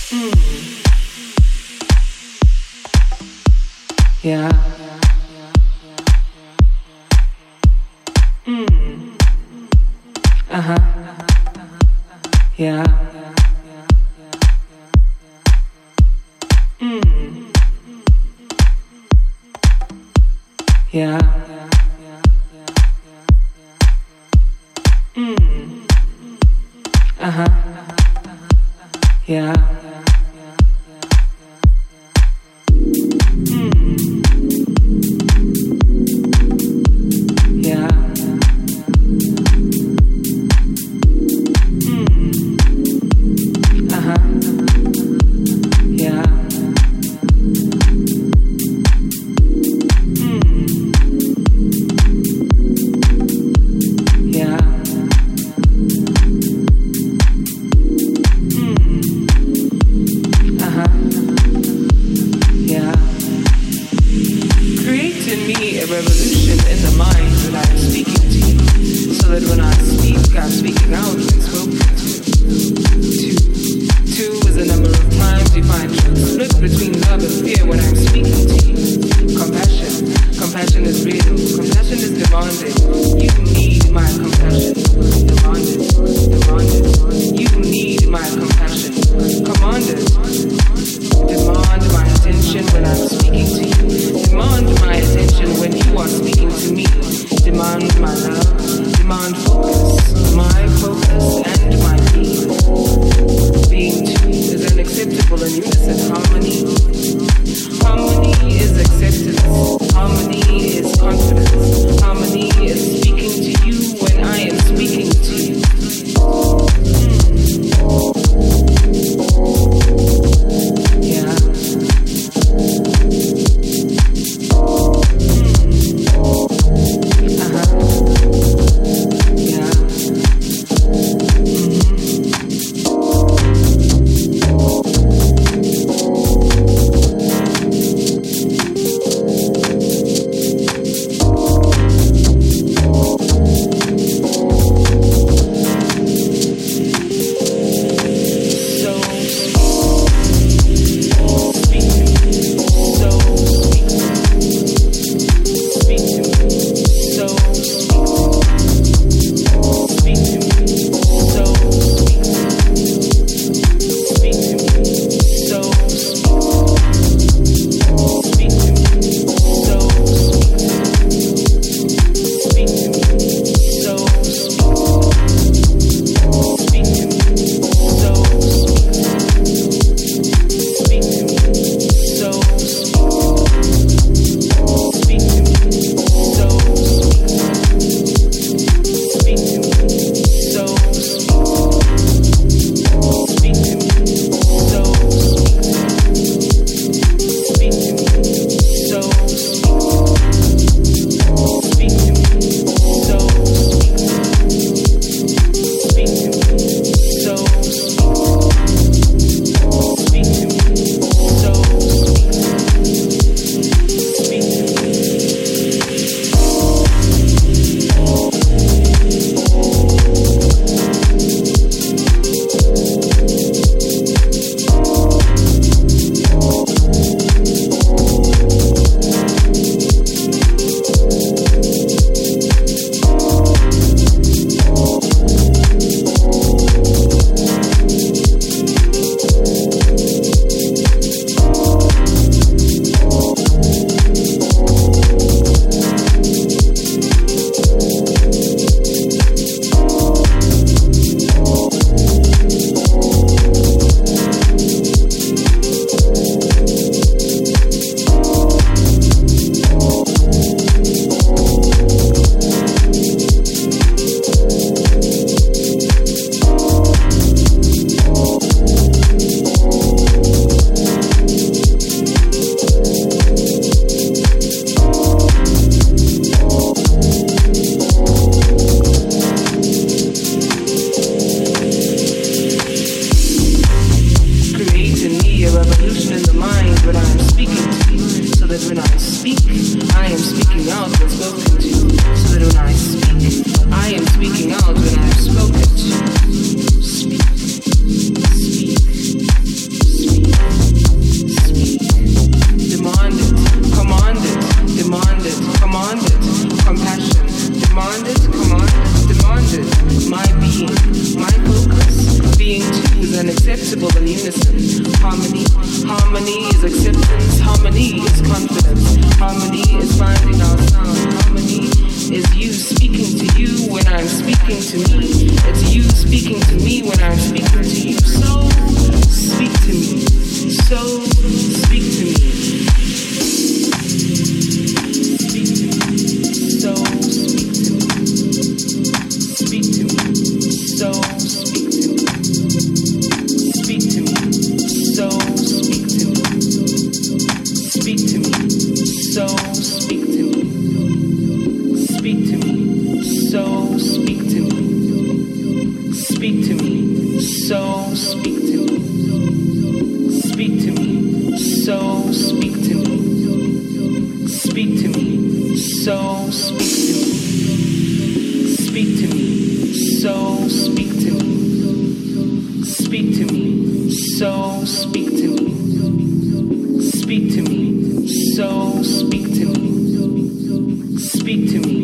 Yeah. Uh-huh. Yeah. Yeah. Uh-huh. Yeah. Yeah. Uh-huh. Yeah. Yeah. acceptable in unison. Harmony, harmony is acceptance. Harmony is confidence. Harmony is finding our sound. Harmony is you speaking to you when I'm speaking to me. It's you speaking to me when I'm speaking to you. So speak to me. So speak to me. Speak to me. So speak to me. Speak to me. So speak to me. Speak to me. So speak to me. Speak to me. So speak to me. Speak to me. So speak to me. Speak to me. So speak to me. Speak to me. So speak to me. Speak to me. So speak to me. Speak to me. So speak to me. Speak to me. So speak to me. Speak to me. So speak to me. Speak to me.